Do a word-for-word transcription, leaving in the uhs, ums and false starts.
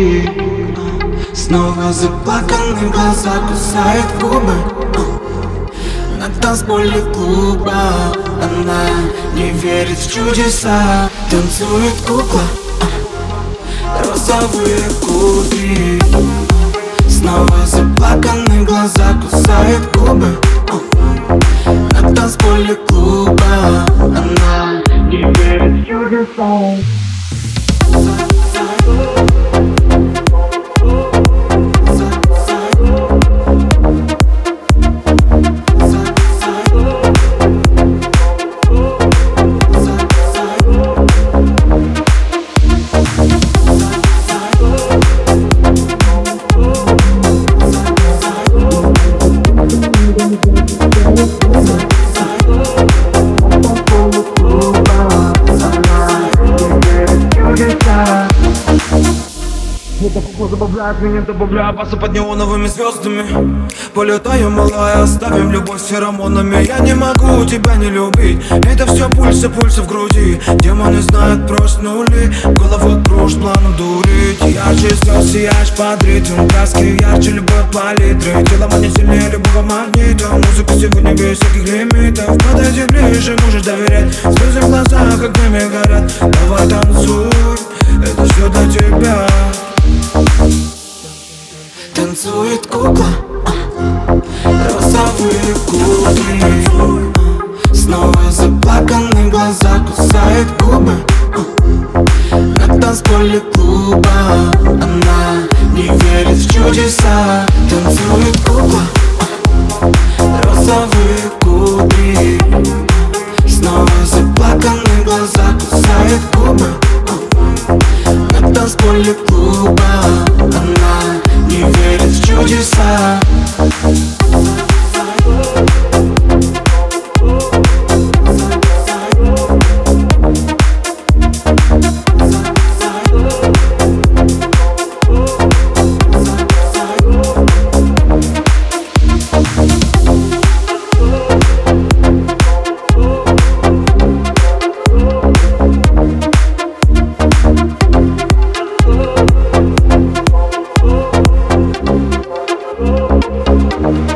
губки. Снова заплаканные глаза кусает губы. На танцполе клуба она не верит в чудеса. Танцует кукла, розовые кудри. Снова заплаканные глаза кусает губы. На танцполе клуба она не верит в чудеса. Эта кукла забавляет меня, добавляя баса под неоновыми звездами. Полетаю, малая, оставим любовь с феромонами. Я не могу тебя не любить, это все пульсы, пульсы в груди. Демоны знают, проснули, голову кружит планом дурить. Ярче слез сияешь под ритм, краски ярче любой палитры. Тело манит сильнее любого магнита, музыка сегодня без всяких лимитов. Подойди ближе, можешь доверять, слезы в глазах огнями горят. Давай танцуй, это все для тебя. Танцует кукла, розовые кудри. Снова заплаканные глаза кусает губы. На танцполе клуба она не верит в чудеса. Танцует кукла, розовые кудри. Снова заплаканные глаза кусает губы. На танцполе клуба она не верит в чудеса. We'll be right back.